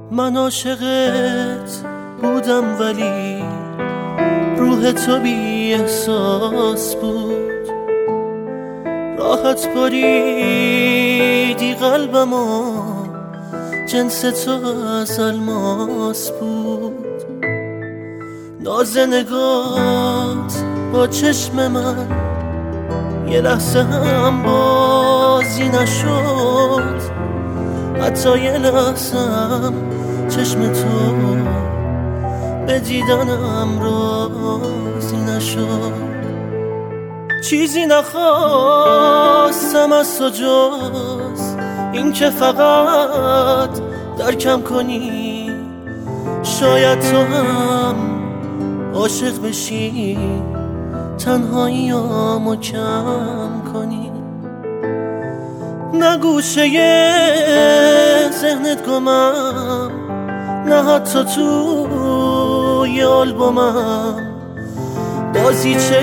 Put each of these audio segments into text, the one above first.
من عاشقت بودم ولی روح تو بی احساس بود. راحت بریدی قلبمو، جنس تو از الماس بود. ناز نگات با چشم من یه لحظه هم بازی نشد، حتی یه لحظه هم چشم تو به دیدنم راضی نشد. چیزی نخواستم از تو جز این که فقط درکم کنی. شاید تو هم عاشق بشی، تنهاییامو کم کنی. نه گوشه ذهنت گمم، نه حتی توی آلبومم. بازیچه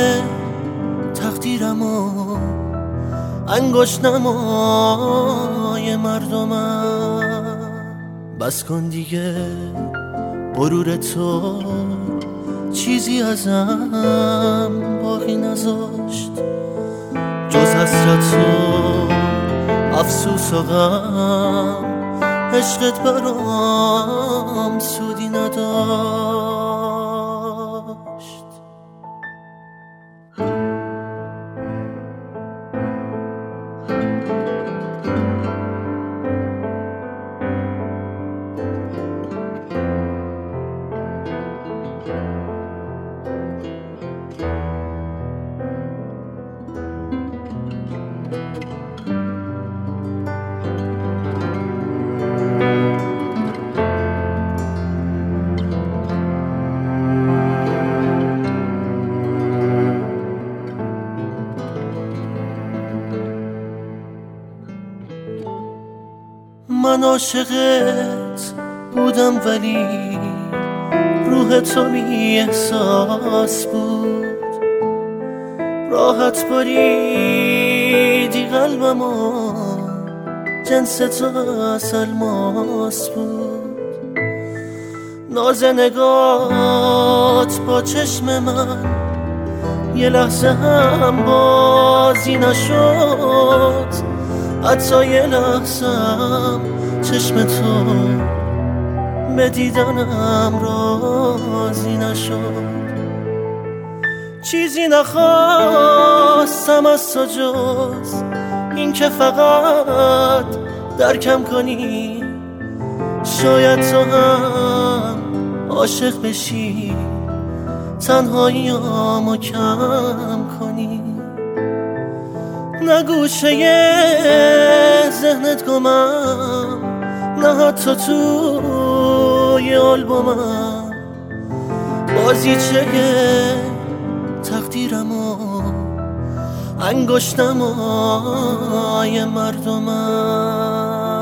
تقدیرمو انگشت نمای مردمم. بس کن دیگه غرور تو چیزی ازم باقی نذاشت، جز حسرت و افسوس و غم. عشقت برام سودی نداشت. من عاشقت بودم ولی روح تو بی احساس بود. راحت بریدی قلبمو، جنس تو از الماس بود. ناز نگات با چشم من یه لحظه هم بازی نشد، حتی یه لحظه هم چشم تو به دیدنم راضی نشد. چیزی نخواستم از تو جز این که فقط درکم کنی. شاید تو هم عاشق بشی، تنهاییامو کم کنی. نه گوشه ذهنت گمم، نه حتی توی آلبومم. بازیچه تقدیرمو انگشت نمای مردمم.